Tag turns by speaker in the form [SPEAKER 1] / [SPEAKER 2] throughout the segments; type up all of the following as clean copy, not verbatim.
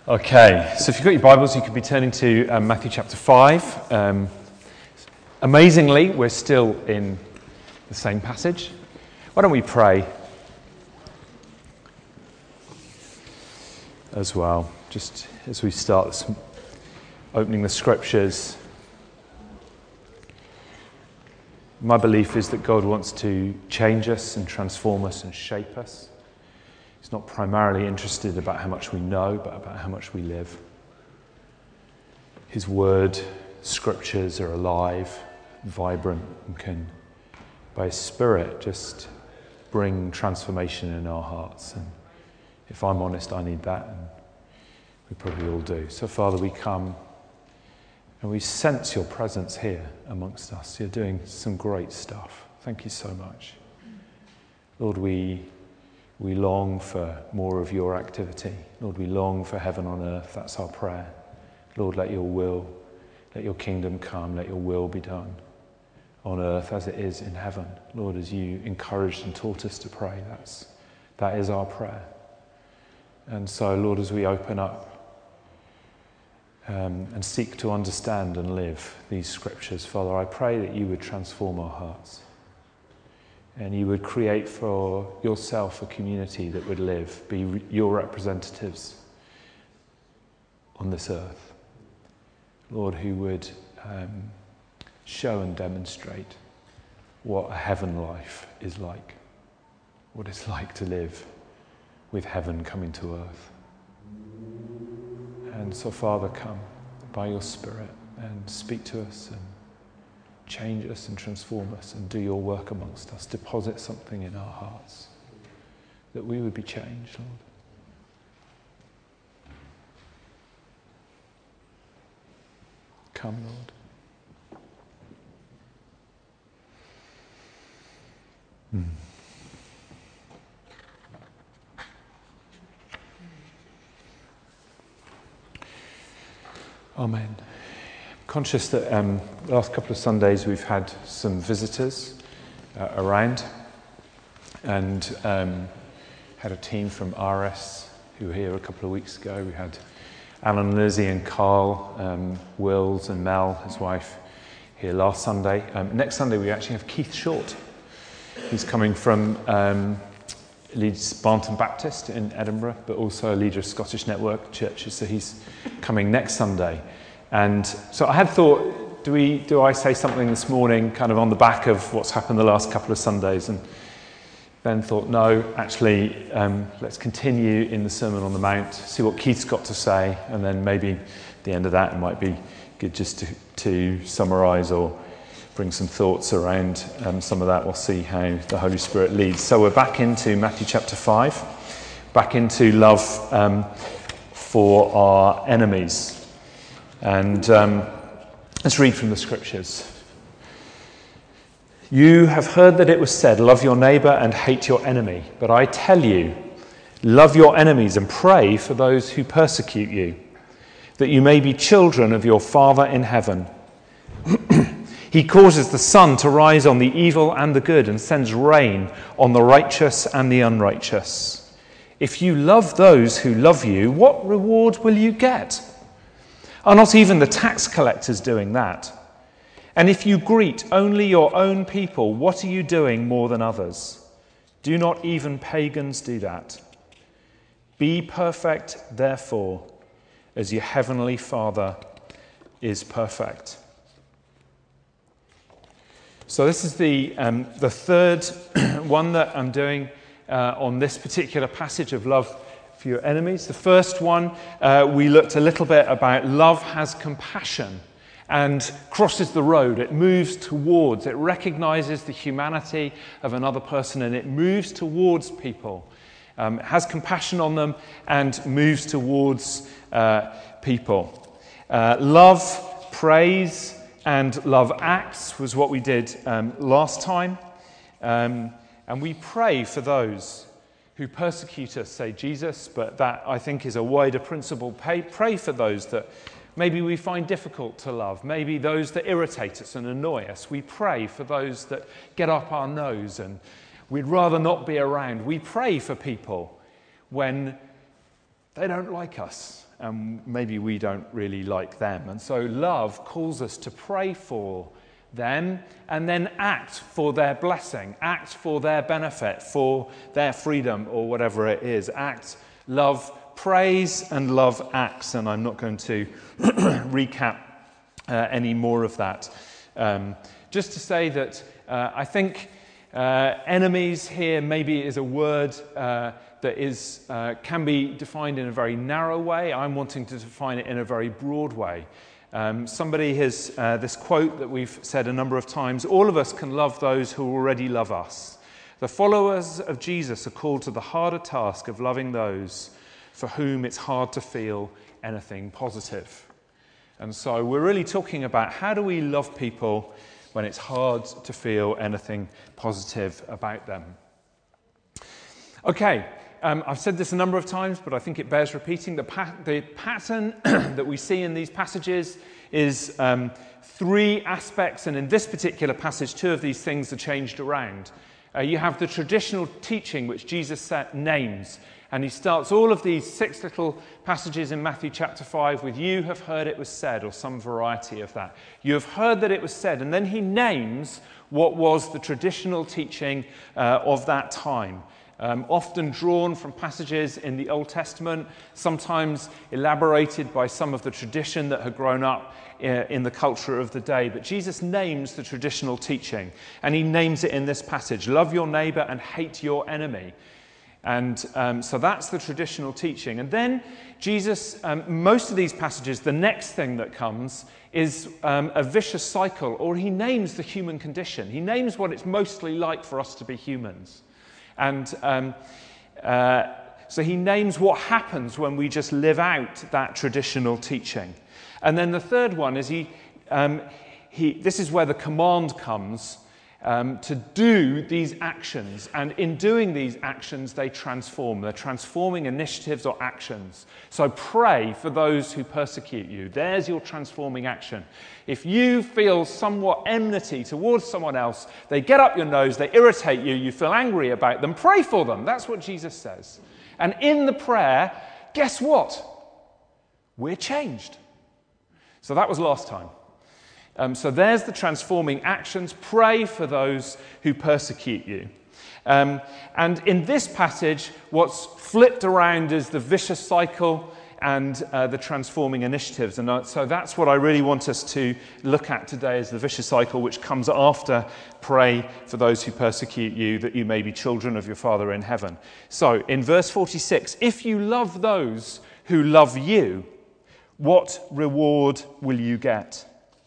[SPEAKER 1] Okay, so if you've got your Bibles, you could be turning to Matthew chapter 5. Amazingly, we're still in the same passage. Why don't we pray as well, just as we start opening the scriptures. My belief is that God wants to change us and transform us and shape us. He's not primarily interested about how much we know, but about how much we live. His word, scriptures are alive, vibrant, and can, by His Spirit, just bring transformation in our hearts. And if I'm honest, I need that, and we probably all do. So, Father, we come and we sense your presence here amongst us. You're doing some great stuff. Thank you so much. Lord, we long for more of your activity. Lord, we long for heaven on earth. That's our prayer. Lord, let your will, let your kingdom come, let your will be done on earth as it is in heaven. Lord, as you encouraged and taught us to pray, that is our prayer. And so, Lord, as we open up and seek to understand and live these scriptures, Father, I pray that you would transform our hearts. And you would create for yourself a community that would live, be your representatives on this earth. Lord, who would show and demonstrate what a heaven life is like, what it's like to live with heaven coming to earth. And so, Father, come by your Spirit and speak to us and change us and transform us and do your work amongst us. Deposit something in our hearts that we would be changed, Lord. Come, Lord. Amen. Conscious that the last couple of Sundays we've had some visitors around, and had a team from RS who were here a couple of weeks ago. We had Alan, Lizzie and Carl, Wills and Mel, his wife, here last Sunday. Next Sunday we actually have Keith Short. He's coming from leads Barnton Baptist in Edinburgh, but also a leader of Scottish Network Churches, so he's coming next Sunday. And so I had thought, do I say something this morning kind of on the back of what's happened the last couple of Sundays? And then thought, no, actually, let's continue in the Sermon on the Mount, see what Keith's got to say, and then maybe at the end of that it might be good just to summarise or bring some thoughts around some of that. We'll see how the Holy Spirit leads. So we're back into Matthew chapter 5, back into love for our enemies. And let's read from the scriptures. You have heard that it was said, love your neighbour and hate your enemy. But I tell you, love your enemies and pray for those who persecute you, that you may be children of your Father in heaven. He causes the sun to rise on the evil and the good and sends rain on the righteous and the unrighteous. If you love those who love you, what reward will you get? Are not even the tax collectors doing that? And if you greet only your own people, what are you doing more than others? Do not even pagans do that? Be perfect, therefore, as your heavenly Father is perfect. So this is the third one that I'm doing on this particular passage of love for your enemies. The first one, we looked a little bit about love has compassion and crosses the road. It moves towards, it recognizes the humanity of another person and it moves towards people. It has compassion on them and moves towards people. Love prays and love acts was what we did last time. And we pray for those who persecute us, say Jesus, but that I think is a wider principle. Pray for those that maybe we find difficult to love, maybe those that irritate us and annoy us. We pray for those that get up our nose and we'd rather not be around. We pray for people when they don't like us and maybe we don't really like them. And so love calls us to pray for them and then act for their blessing, act for their benefit, for their freedom, or whatever it is. Act, love, praise, and love acts. And I'm not going to recap any more of that. Just to say that I think enemies here maybe is a word that is can be defined in a very narrow way. I'm wanting to define it in a very broad way. Somebody has this quote that we've said a number of times: all of us can love those who already love us. The followers of Jesus are called to the harder task of loving those for whom it's hard to feel anything positive. And so we're really talking about how do we love people when it's hard to feel anything positive about them. Okay, I've said this a number of times, but I think it bears repeating. The pattern that we see in these passages is three aspects, and in this particular passage, two of these things are changed around. You have the traditional teaching, which Jesus names, and he starts all of these 6 little passages in Matthew chapter 5 with "you have heard it was said," or some variety of that. You have heard that it was said, and then he names what was the traditional teaching of that time. Often drawn from passages in the Old Testament, sometimes elaborated by some of the tradition that had grown up in the culture of the day. But Jesus names the traditional teaching, and he names it in this passage: love your neighbor and hate your enemy. And so that's the traditional teaching. And then Jesus, most of these passages, the next thing that comes is a vicious cycle, or he names the human condition. He names what it's mostly like for us to be humans. And so he names what happens when we just live out that traditional teaching. And then the third one is this is where the command comes to do these actions. And in doing these actions, they transform. They're transforming initiatives or actions. So pray for those who persecute you. There's your transforming action. If you feel somewhat enmity towards someone else, they get up your nose, they irritate you, you feel angry about them, pray for them. That's what Jesus says. And in the prayer, guess what? We're changed. So that was last time. So there's the transforming actions. Pray for those who persecute you. And in this passage, what's flipped around is the vicious cycle and the transforming initiatives. And so that's what I really want us to look at today, is the vicious cycle, which comes after pray for those who persecute you, that you may be children of your Father in heaven. So in verse 46, if you love those who love you, what reward will you get?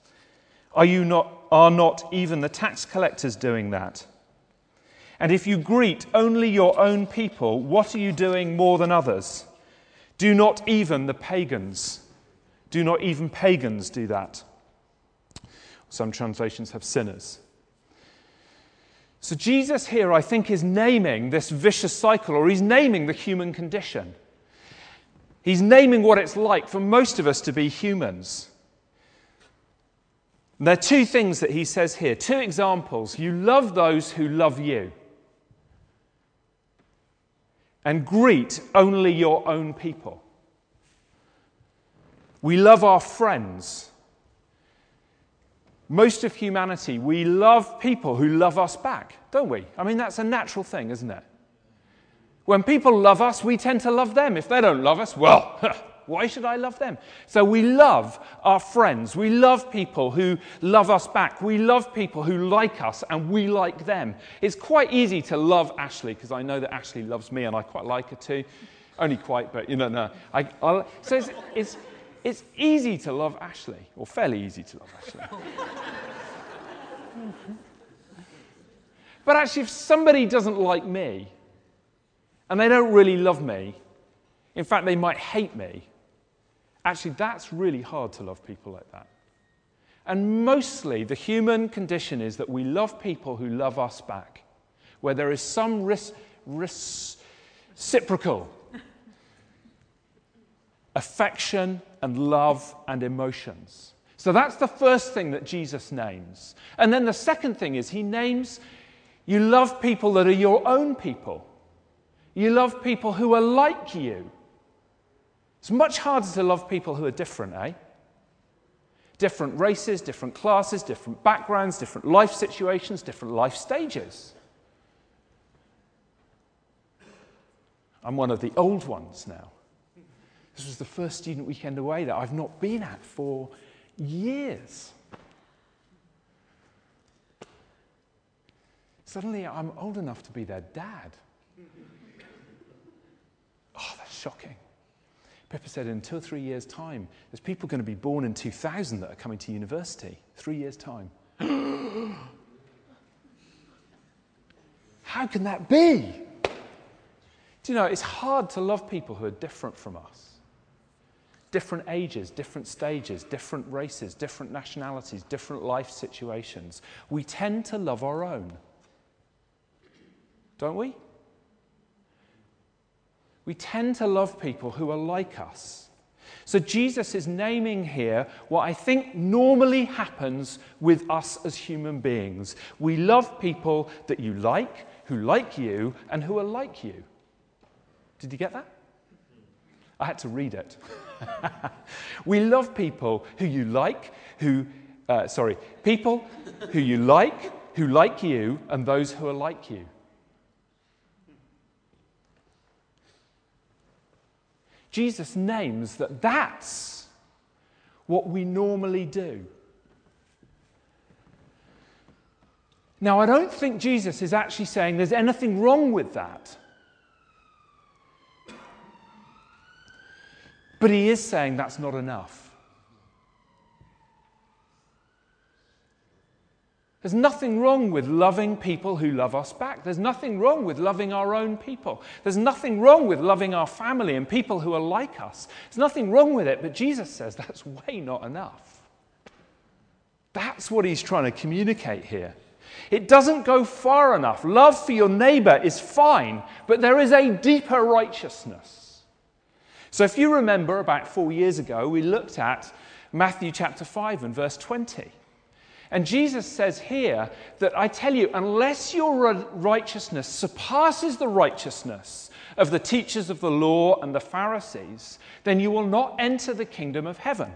[SPEAKER 1] Are not even the tax collectors doing that? And if you greet only your own people, what are you doing more than others? Do not even pagans do that? Some translations have sinners. So Jesus here, I think, is naming this vicious cycle, or he's naming the human condition. He's naming what it's like for most of us to be humans. There are two things that he says here, two examples. You love those who love you, and greet only your own people. We love our friends. Most of humanity, we love people who love us back, don't we? I mean, that's a natural thing, isn't it? When people love us, we tend to love them. If they don't love us, well, why should I love them? So we love our friends. We love people who love us back. We love people who like us, and we like them. It's quite easy to love Ashley, because I know that Ashley loves me, and I quite like her too. Only quite, but no. So it's easy to love Ashley, or fairly easy to love Ashley. But actually, if somebody doesn't like me, and they don't really love me, in fact, they might hate me, actually, that's really hard to love people like that. And mostly, the human condition is that we love people who love us back, where there is some reciprocal affection and love and emotions. So that's the first thing that Jesus names. And then the second thing is he names, you love people that are your own people. You love people who are like you. It's much harder to love people who are different, eh? Different races, different classes, different backgrounds, different life situations, different life stages. I'm one of the old ones now. This was the first student weekend away that I've not been at for years. Suddenly I'm old enough to be their dad. Oh, that's shocking. Pippa said in 2 or 3 years' time, there's people going to be born in 2000 that are coming to university. 3 years' time. How can that be? Do you know, it's hard to love people who are different from us. Different ages, different stages, different races, different nationalities, different life situations. We tend to love our own. Don't we? We tend to love people who are like us. So Jesus is naming here what I think normally happens with us as human beings. We love people that you like, who like you, and who are like you. Did you get that? I had to read it. We love people who you like, people who you like, who like you, and those who are like you. Jesus names that that's what we normally do. Now, I don't think Jesus is actually saying there's anything wrong with that. But he is saying that's not enough. There's nothing wrong with loving people who love us back. There's nothing wrong with loving our own people. There's nothing wrong with loving our family and people who are like us. There's nothing wrong with it, but Jesus says that's way not enough. That's what he's trying to communicate here. It doesn't go far enough. Love for your neighbor is fine, but there is a deeper righteousness. So if you remember, about 4 years ago, we looked at Matthew chapter 5 and verse 20. And Jesus says here that I tell you, unless your righteousness surpasses the righteousness of the teachers of the law and the Pharisees, then you will not enter the kingdom of heaven.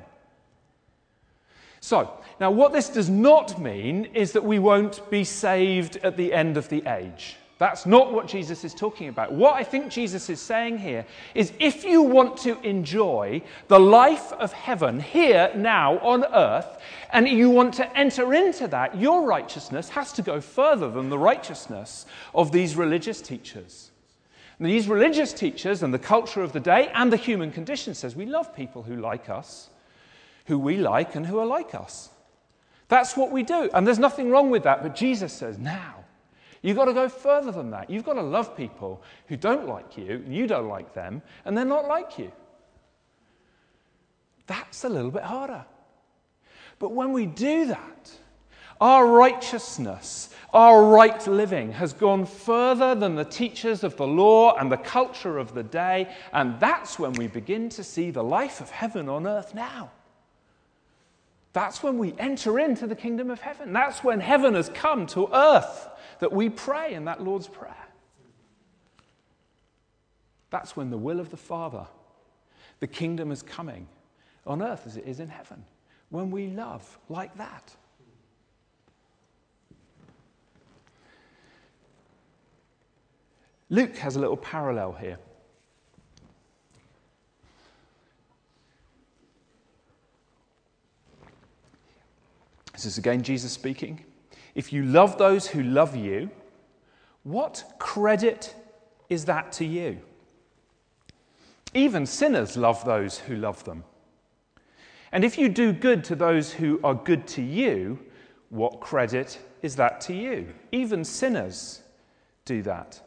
[SPEAKER 1] So, now what this does not mean is that we won't be saved at the end of the age. That's not what Jesus is talking about. What I think Jesus is saying here is if you want to enjoy the life of heaven here, now, on earth, and you want to enter into that, your righteousness has to go further than the righteousness of these religious teachers. And these religious teachers and the culture of the day and the human condition says we love people who like us, who we like and who are like us. That's what we do. And there's nothing wrong with that, but Jesus says, now, you've got to go further than that. You've got to love people who don't like you, and you don't like them, and they're not like you. That's a little bit harder. But when we do that, our righteousness, our right living has gone further than the teachers of the law and the culture of the day, and that's when we begin to see the life of heaven on earth now. That's when we enter into the kingdom of heaven. That's when heaven has come to earth that we pray in that Lord's Prayer. That's when the will of the Father, the kingdom is coming on earth as it is in heaven. When we love like that. Luke has a little parallel here. This is again Jesus speaking. If you love those who love you, what credit is that to you? Even sinners love those who love them. And if you do good to those who are good to you, what credit is that to you? Even sinners do that.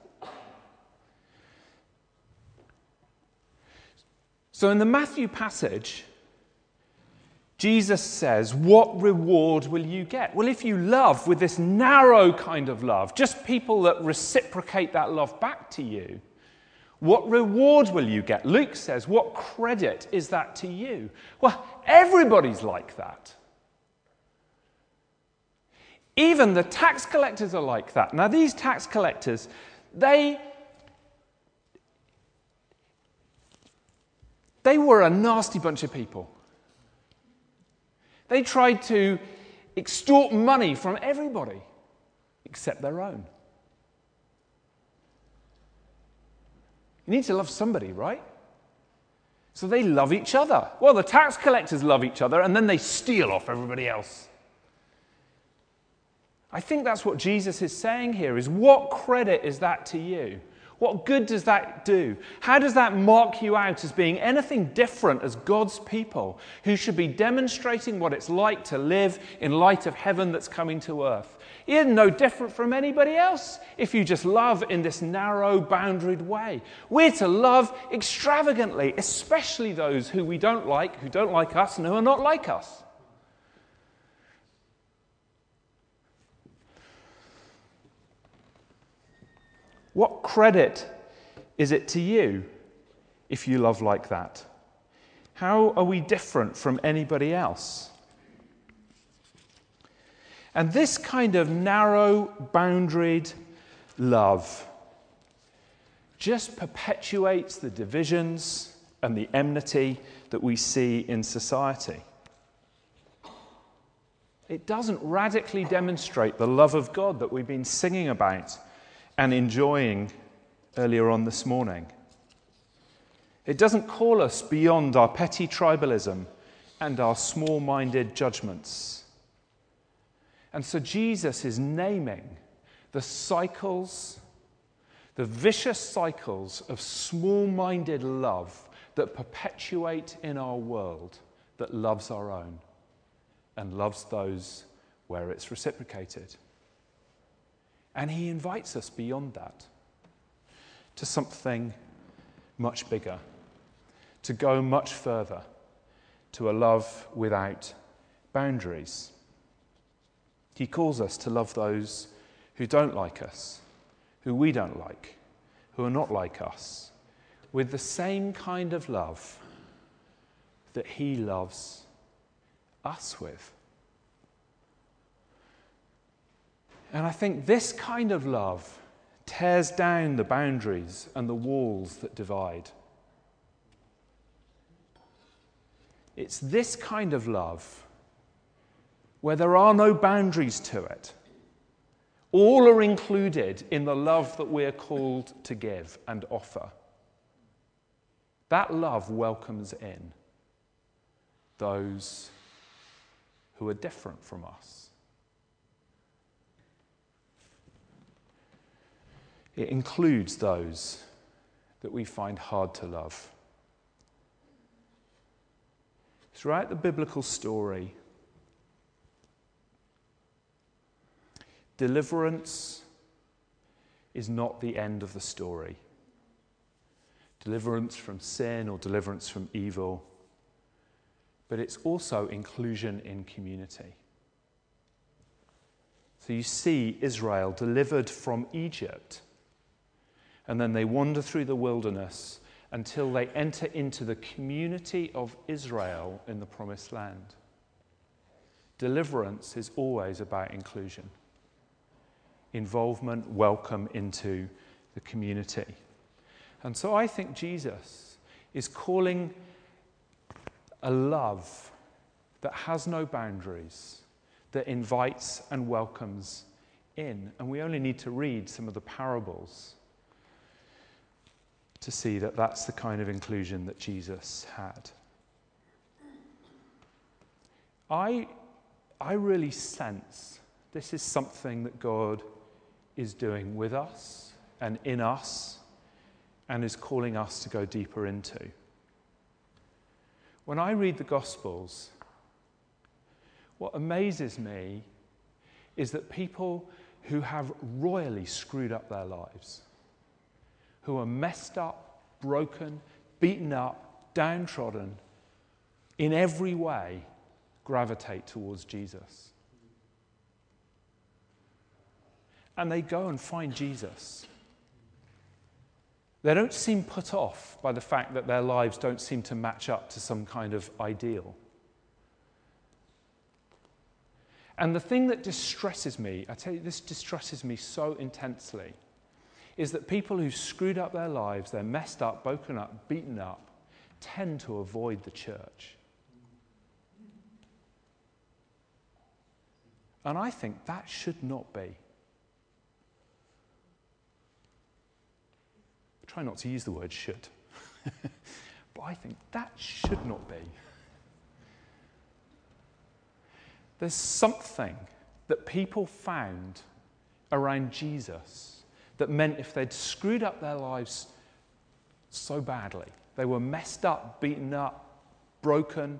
[SPEAKER 1] So in the Matthew passage, Jesus says, what reward will you get? Well, if you love with this narrow kind of love, just people that reciprocate that love back to you, what reward will you get? Luke says, what credit is that to you? Well, everybody's like that. Even the tax collectors are like that. Now, these tax collectors, They were a nasty bunch of people. They tried to extort money from everybody except their own. You need to love somebody, right? So they love each other. Well, the tax collectors love each other, and then they steal off everybody else. I think that's what Jesus is saying here, is what credit is that to you? What good does that do? How does that mark you out as being anything different as God's people who should be demonstrating what it's like to live in light of heaven that's coming to earth? You're no different from anybody else if you just love in this narrow, boundaried way. We're to love extravagantly, especially those who we don't like, who don't like us, and who are not like us. What credit is it to you if you love like that? How are we different from anybody else? And this kind of narrow, boundaried love just perpetuates the divisions and the enmity that we see in society. It doesn't radically demonstrate the love of God that we've been singing about and enjoying earlier on this morning. It doesn't call us beyond our petty tribalism and our small-minded judgments. And so Jesus is naming the cycles, the vicious cycles of small-minded love that perpetuate in our world that loves our own and loves those where it's reciprocated. And he invites us beyond that to something much bigger, to go much further, to a love without boundaries. He calls us to love those who don't like us, who we don't like, who are not like us, with the same kind of love that he loves us with. And I think this kind of love tears down the boundaries and the walls that divide. It's this kind of love where there are no boundaries to it. All are included in the love that we're called to give and offer. That love welcomes in those who are different from us. It includes those that we find hard to love. Throughout the biblical story, deliverance is not the end of the story. Deliverance from sin or deliverance from evil, but it's also inclusion in community. So you see Israel delivered from Egypt, and then they wander through the wilderness until they enter into the community of Israel in the Promised Land. Deliverance is always about inclusion, involvement, welcome into the community. And so I think Jesus is calling a love that has no boundaries, that invites and welcomes in. And we only need to read some of the parables to see that that's the kind of inclusion that Jesus had. I really sense this is something that God is doing with us and in us and is calling us to go deeper into. When I read the Gospels, what amazes me is that people who have royally screwed up their lives, who are messed up, broken, beaten up, downtrodden, in every way, gravitate towards Jesus. And they go and find Jesus. They don't seem put off by the fact that their lives don't seem to match up to some kind of ideal. And the thing that distresses me, I tell you, this distresses me so intensely, is that people who screwed up their lives, they're messed up, broken up, beaten up, tend to avoid the church. And I think that should not be. I try not to use the word should. But I think that should not be. There's something that people found around Jesus that meant if they'd screwed up their lives so badly, they were messed up, beaten up, broken,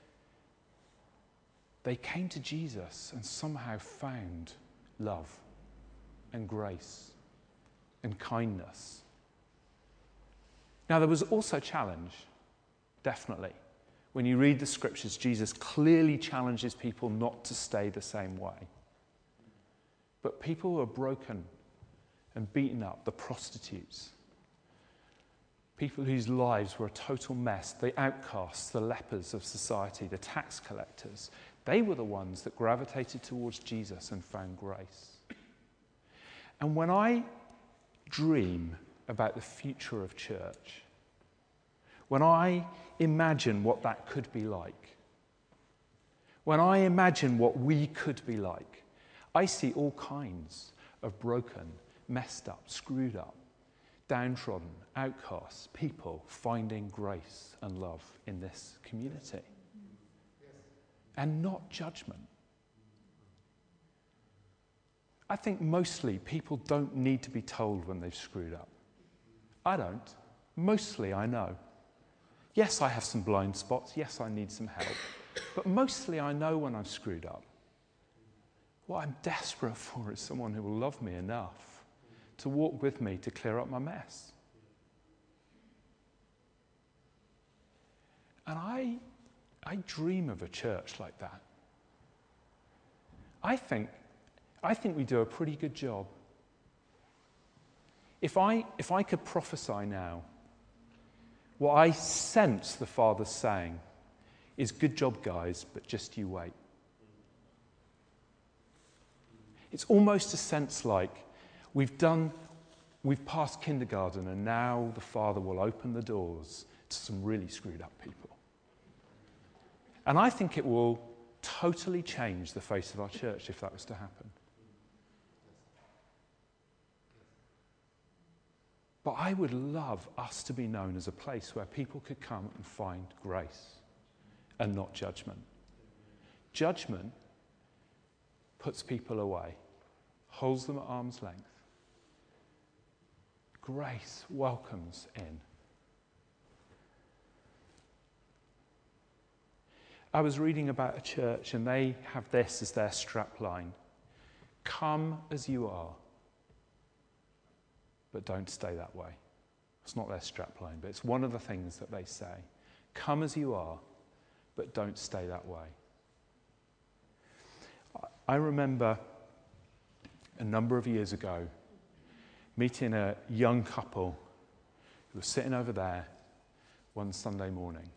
[SPEAKER 1] they came to Jesus and somehow found love and grace and kindness. Now, there was also challenge, definitely. When you read the scriptures, Jesus clearly challenges people not to stay the same way. But people who are broken and beaten up, the prostitutes, people whose lives were a total mess, the outcasts, the lepers of society, the tax collectors, they were the ones that gravitated towards Jesus and found grace. And when I dream about the future of church, when I imagine what that could be like, when I imagine what we could be like, I see all kinds of broken, messed up, screwed up, downtrodden, outcasts, people finding grace and love in this community. And not judgment. I think mostly people don't need to be told when they've screwed up. I don't. Mostly I know. Yes, I have some blind spots. Yes, I need some help. But mostly I know when I've screwed up. What I'm desperate for is someone who will love me enough to walk with me to clear up my mess. And I dream of a church like that. I think we do a pretty good job. If I could prophesy now, what I sense the Father's saying is, good job, guys, but just you wait. It's almost a sense like we've passed kindergarten and now the Father will open the doors to some really screwed up people. And I think it will totally change the face of our church if that was to happen. But I would love us to be known as a place where people could come and find grace and not judgment. Judgment puts people away, holds them at arm's length. Grace welcomes in. I was reading about a church and they have this as their strapline. Come as you are, but don't stay that way. It's not their strapline, but it's one of the things that they say. Come as you are, but don't stay that way. I remember a number of years ago meeting a young couple who was sitting over there one Sunday morning.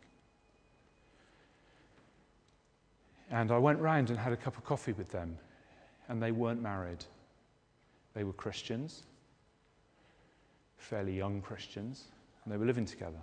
[SPEAKER 1] And I went round and had a cup of coffee with them, and they weren't married. They were Christians, fairly young Christians, and they were living together.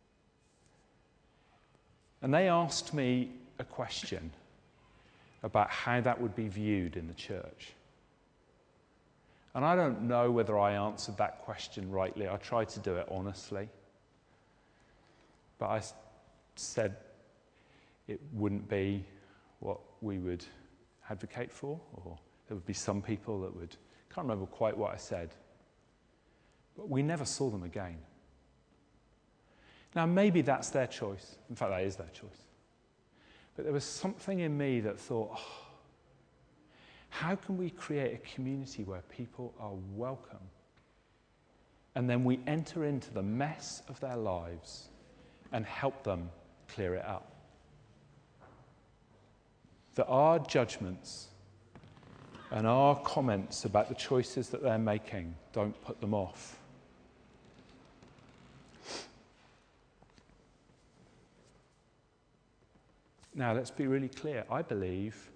[SPEAKER 1] And they asked me a question about how that would be viewed in the church. And I don't know whether I answered that question rightly. I tried to do it honestly. But I said it wouldn't be what we would advocate for, or there would be some people that would, can't remember quite what I said, but we never saw them again. Now maybe that's their choice. In fact, that is their choice. But there was something in me that thought, how can we create a community where people are welcome? And then we enter into the mess of their lives and help them clear it up. That our judgments and our comments about the choices that they're making don't put them off. Now, let's be really clear. I believe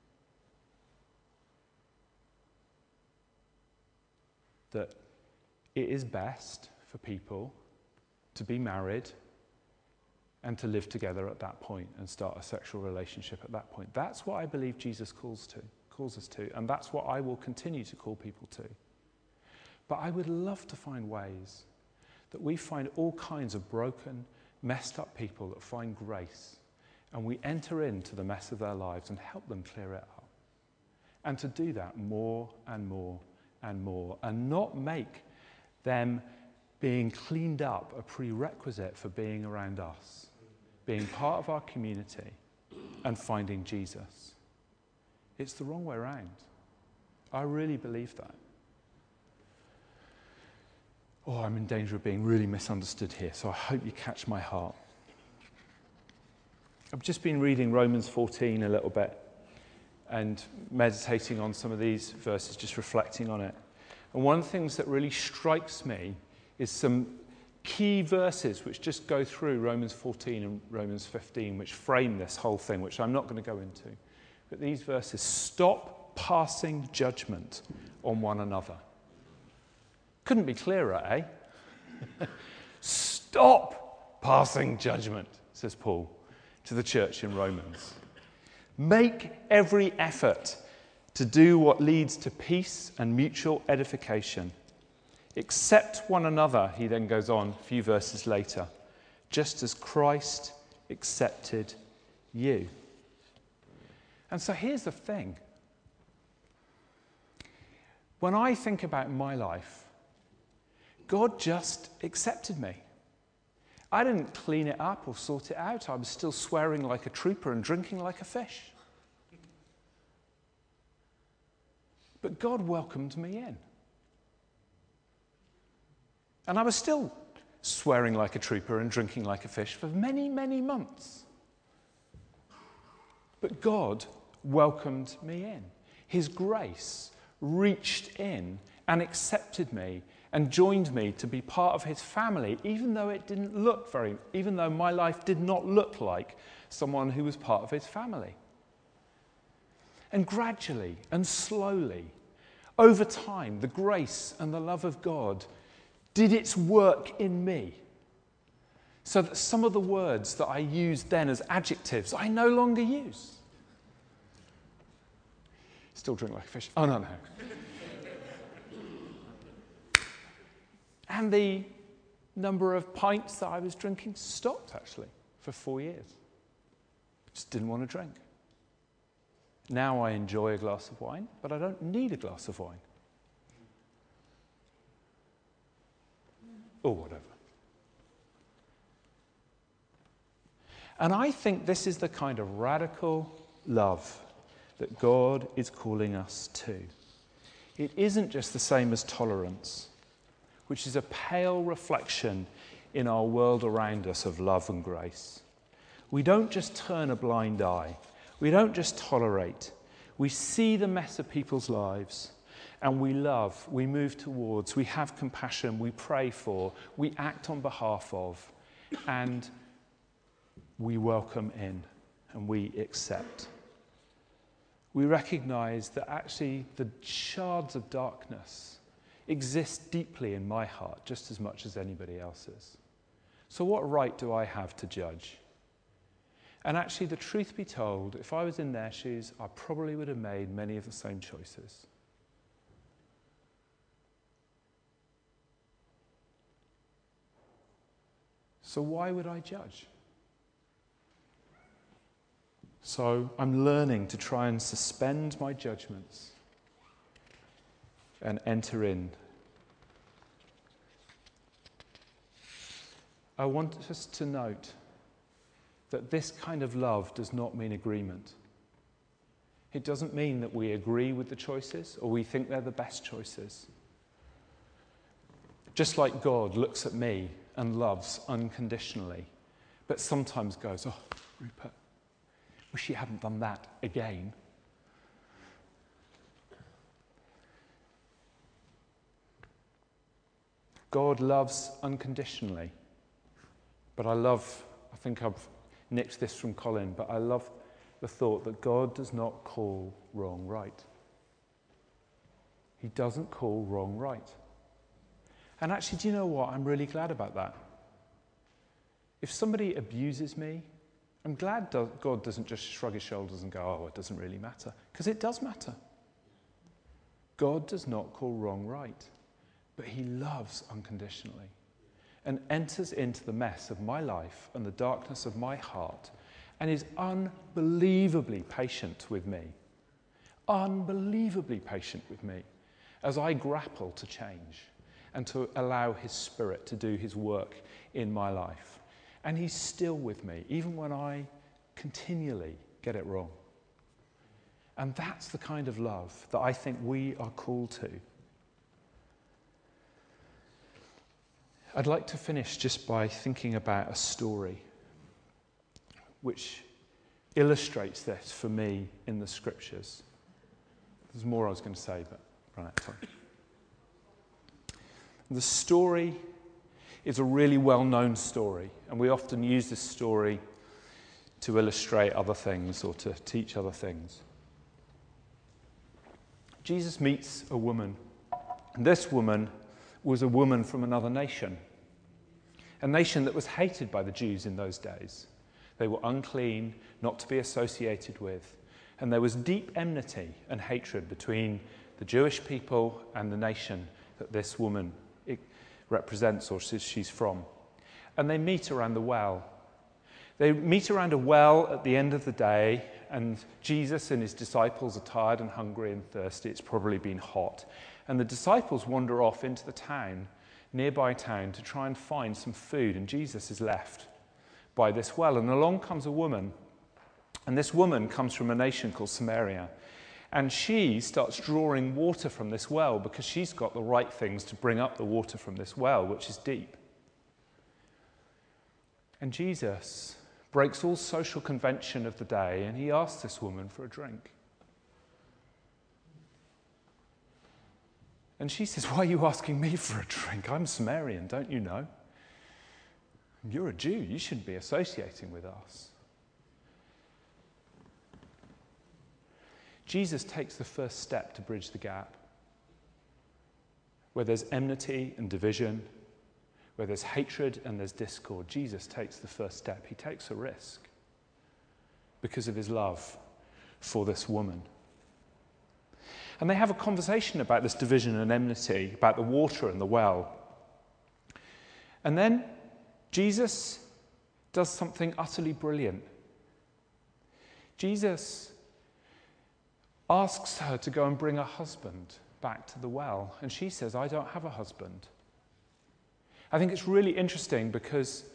[SPEAKER 1] that it is best for people to be married and to live together at that point and start a sexual relationship at that point. That's what I believe Jesus calls us to, and that's what I will continue to call people to. But I would love to find ways that we find all kinds of broken, messed up people that find grace, and we enter into the mess of their lives and help them clear it up. And to do that more and more and more, and not make them being cleaned up a prerequisite for being around us, being part of our community and finding Jesus. It's the wrong way around. I really believe that. Oh, I'm in danger of being really misunderstood here, so I hope you catch my heart. I've just been reading Romans 14 a little bit and meditating on some of these verses, just reflecting on it. And one of the things that really strikes me is some key verses which just go through Romans 14 and Romans 15, which frame this whole thing, which I'm not going to go into. But these verses: stop passing judgment on one another. Couldn't be clearer, eh? Stop passing judgment, says Paul to the church in Romans. Make every effort to do what leads to peace and mutual edification. Accept one another, he then goes on a few verses later, just as Christ accepted you. And so here's the thing. When I think about my life, God just accepted me. I didn't clean it up or sort it out. I was still swearing like a trooper and drinking like a fish. But God welcomed me in. And I was still swearing like a trooper and drinking like a fish for many, many months. But God welcomed me in. His grace reached in and accepted me and joined me to be part of his family, even though my life did not look like someone who was part of his family. And gradually and slowly, over time, the grace and the love of God did its work in me, so that some of the words that I used then as adjectives, I no longer use. Still drink like a fish. Oh, no. And the number of pints that I was drinking stopped, actually, for 4 years. Just didn't want to drink. Now I enjoy a glass of wine, but I don't need a glass of wine. Or whatever. And I think this is the kind of radical love that God is calling us to. It isn't just the same as tolerance, which is a pale reflection in our world around us of love and grace. We don't just turn a blind eye. We don't just tolerate. We see the mess of people's lives, and we love, we move towards, we have compassion, we pray for, we act on behalf of, and we welcome in, and we accept. We recognize that actually the shards of darkness exist deeply in my heart just as much as anybody else's. So what right do I have to judge? And actually, the truth be told, if I was in their shoes, I probably would have made many of the same choices. So why would I judge? So I'm learning to try and suspend my judgments and enter in. I want us to note that this kind of love does not mean agreement. It doesn't mean that we agree with the choices or we think they're the best choices. Just like God looks at me and loves unconditionally, but sometimes goes, "Oh, Rupert, wish you hadn't done that again." God loves unconditionally. But I think I've nicked this from Colin, but I love the thought that God does not call wrong right. He doesn't call wrong right. And actually, do you know what? I'm really glad about that. If somebody abuses me, I'm glad God doesn't just shrug his shoulders and go, oh, it doesn't really matter. Because it does matter. God does not call wrong right, but he loves unconditionally and enters into the mess of my life and the darkness of my heart and is unbelievably patient with me. Unbelievably patient with me as I grapple to change and to allow his Spirit to do his work in my life. And he's still with me, even when I continually get it wrong. And that's the kind of love that I think we are called to. I'd like to finish just by thinking about a story which illustrates this for me in the scriptures. There's more I was going to say, but run out of time. The story is a really well-known story, and we often use this story to illustrate other things or to teach other things. Jesus meets a woman, and this woman was a woman from another nation, a nation that was hated by the Jews in those days. They were unclean, not to be associated with, and there was deep enmity and hatred between the Jewish people and the nation that this woman represents or she's from. And they meet around the well. They meet around a well at the end of the day, and Jesus and his disciples are tired and hungry and thirsty. It's probably been hot. And the disciples wander off into the town, nearby town, to try and find some food, and Jesus is left by this well. And along comes a woman, and this woman comes from a nation called Samaria. And she starts drawing water from this well because she's got the right things to bring up the water from this well, which is deep. And Jesus breaks all social convention of the day, and he asks this woman for a drink. And she says, why are you asking me for a drink? I'm Samaritan, don't you know? You're a Jew, you shouldn't be associating with us. Jesus takes the first step to bridge the gap. Where there's enmity and division, where there's hatred and there's discord, Jesus takes the first step. He takes a risk because of his love for this woman. And they have a conversation about this division and enmity, about the water and the well. And then Jesus does something utterly brilliant. Jesus asks her to go and bring her husband back to the well. And she says, I don't have a husband. I think it's really interesting because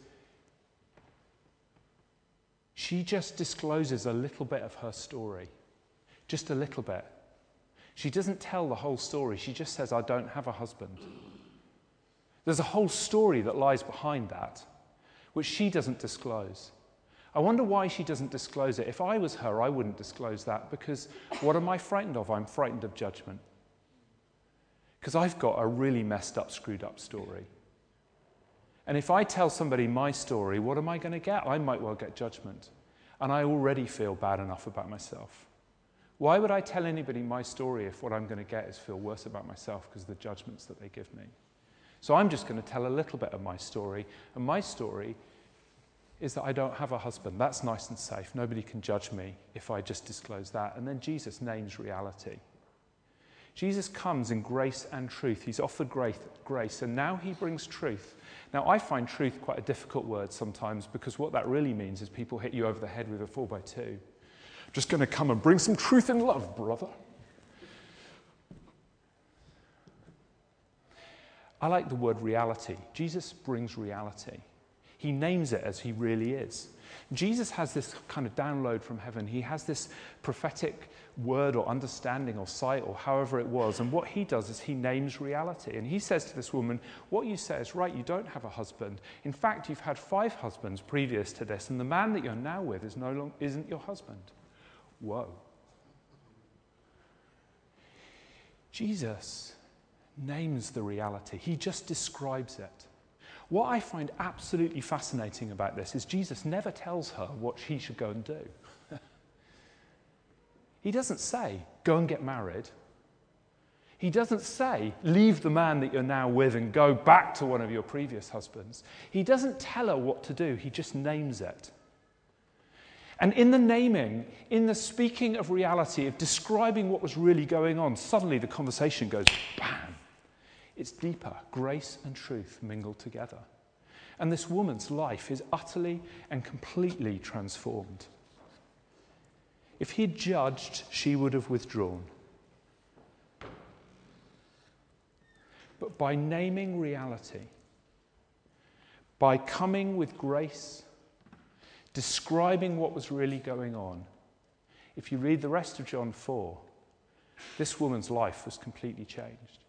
[SPEAKER 1] she just discloses a little bit of her story. Just a little bit. She doesn't tell the whole story. She just says, I don't have a husband. There's a whole story that lies behind that, which she doesn't disclose. I wonder why she doesn't disclose it. If I was her, I wouldn't disclose that, because what am I frightened of? I'm frightened of judgment. Because I've got a really messed up, screwed up story. And if I tell somebody my story, what am I going to get? I might well get judgment. And I already feel bad enough about myself. Why would I tell anybody my story if what I'm going to get is feel worse about myself because of the judgments that they give me? So I'm just going to tell a little bit of my story. And my story is that I don't have a husband. That's nice and safe. Nobody can judge me if I just disclose that. And then Jesus names reality. Jesus comes in grace and truth. He's offered grace, and now he brings truth. Now, I find truth quite a difficult word sometimes, because what that really means is people hit you over the head with a 4x2. Just going to come and bring some truth and love, brother. I like the word reality. Jesus brings reality. He names it as he really is. Jesus has this kind of download from heaven. He has this prophetic word or understanding or sight or however it was. And what he does is he names reality. And he says to this woman, what you say is right, you don't have a husband. In fact, you've had 5 husbands previous to this, and the man that you're now with is isn't your husband. Whoa. Jesus names the reality. He just describes it. What I find absolutely fascinating about this is Jesus never tells her what she should go and do. He doesn't say, go and get married. He doesn't say, leave the man that you're now with and go back to one of your previous husbands. He doesn't tell her what to do. He just names it. And in the naming, in the speaking of reality, of describing what was really going on, suddenly the conversation goes, bam. It's deeper. Grace and truth mingled together. And this woman's life is utterly and completely transformed. If he'd judged, she would have withdrawn. But by naming reality, by coming with grace, describing what was really going on, if you read the rest of John 4, this woman's life was completely changed.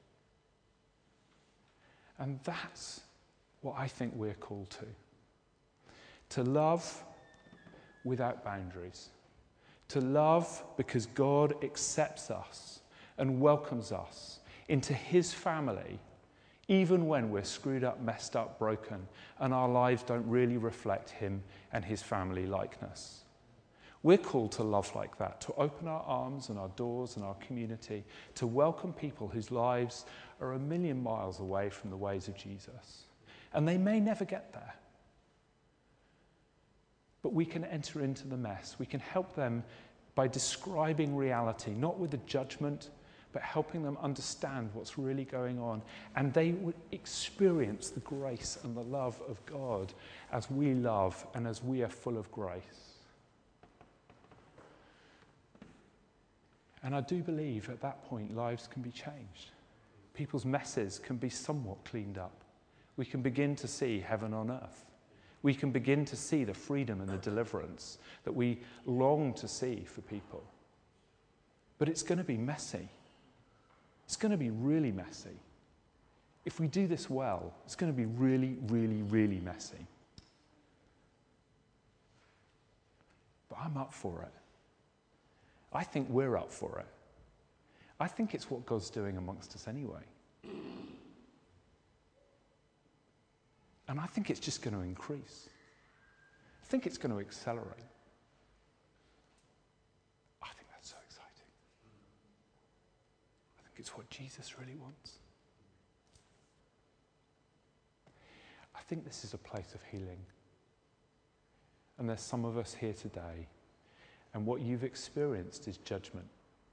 [SPEAKER 1] And that's what I think we're called to love without boundaries. To love because God accepts us and welcomes us into his family, even when we're screwed up, messed up, broken, and our lives don't really reflect him and his family likeness. We're called to love like that, to open our arms and our doors and our community, to welcome people whose lives are a million miles away from the ways of Jesus. And they may never get there. But we can enter into the mess. We can help them by describing reality, not with a judgment, but helping them understand what's really going on. And they would experience the grace and the love of God as we love and as we are full of grace. And I do believe at that point lives can be changed. People's messes can be somewhat cleaned up. We can begin to see heaven on earth. We can begin to see the freedom and the deliverance that we long to see for people. But it's going to be messy. It's going to be really messy. If we do this well, it's going to be really, really, really messy. But I'm up for it. I think we're up for it. I think it's what God's doing amongst us anyway. And I think it's just going to increase. I think it's going to accelerate. I think that's so exciting. I think it's what Jesus really wants. I think this is a place of healing. And there's some of us here today, and what you've experienced is judgment.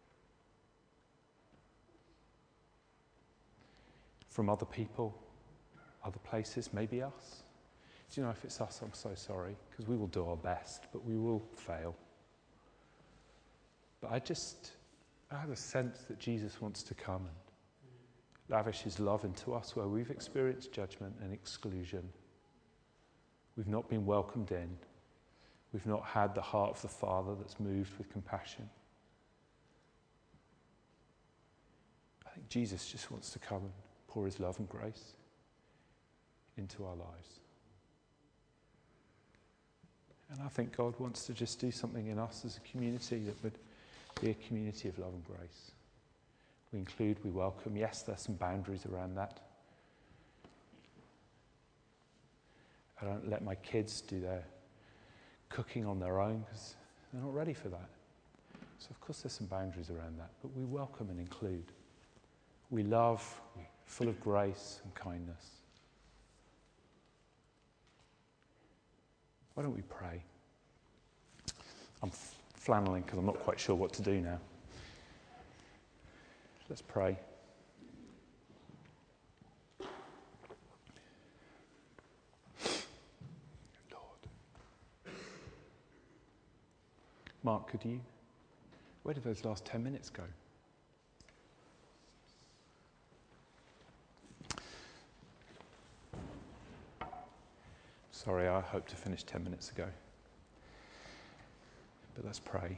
[SPEAKER 1] From other people, other places, maybe us. Do you know, if it's us, I'm so sorry, because we will do our best, but we will fail. But I have a sense that Jesus wants to come and lavish his love into us where we've experienced judgment and exclusion. We've not been welcomed in. We've not had the heart of the Father that's moved with compassion. I think Jesus just wants to come and pour his love and grace into our lives. And I think God wants to just do something in us as a community that would be a community of love and grace. We include, we welcome. Yes, there's some boundaries around that. I don't let my kids do their cooking on their own because they're not ready for that. So of course there's some boundaries around that, but we welcome and include. We love, we're full of grace and kindness. Why don't we pray? I'm flanneling because I'm not quite sure what to do now. Let's pray. Lord. Mark, where did those last 10 minutes go? Sorry, I hoped to finish 10 minutes ago. But let's pray.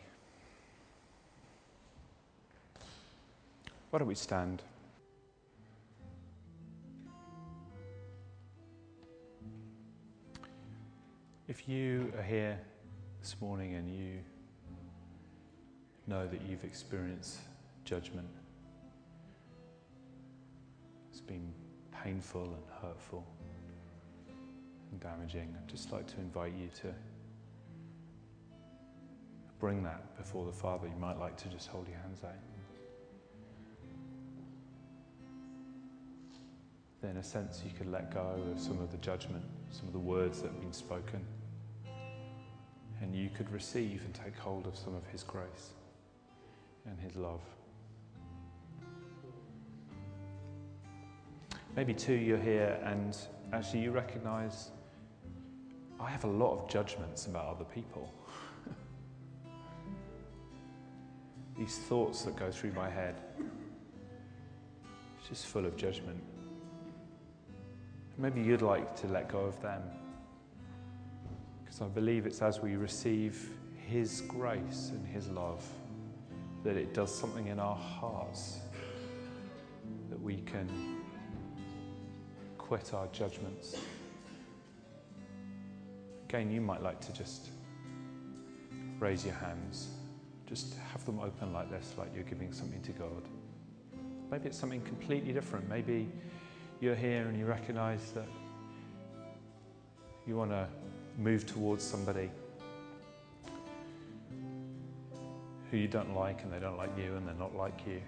[SPEAKER 1] Why don't we stand? If you are here this morning and you know that you've experienced judgment, it's been painful and hurtful and damaging, I'd just like to invite you to bring that before the Father. You might like to just hold your hands out. that in a sense you could let go of some of the judgment, some of the words that have been spoken, and you could receive and take hold of some of his grace and his love. Maybe too you're here and actually you recognise I have a lot of judgments about other people. These thoughts that go through my head, it's just full of judgment. Maybe you'd like to let go of them, because I believe it's as we receive his grace and his love that it does something in our hearts, that we can quit our judgments. Again, you might like to just raise your hands, just have them open like this, like you're giving something to God. Maybe it's something completely different. Maybe you're here and you recognise that you want to move towards somebody who you don't like and they don't like you and they're not like you.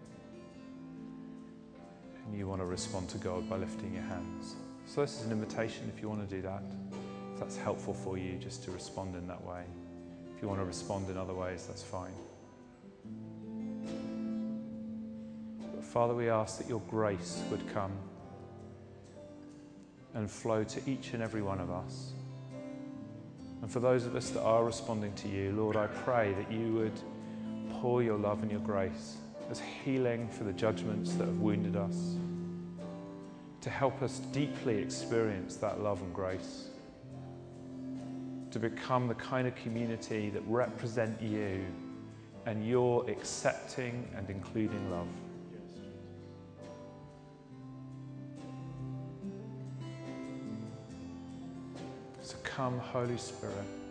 [SPEAKER 1] And you want to respond to God by lifting your hands. So this is an invitation if you want to do that. If that's helpful for you, just to respond in that way. If you want to respond in other ways, that's fine. But Father, we ask that your grace would come and flow to each and every one of us. And for those of us that are responding to you, Lord, I pray that you would pour your love and your grace as healing for the judgments that have wounded us, to help us deeply experience that love and grace, to become the kind of community that represent you and your accepting and including love. So come, Holy Spirit.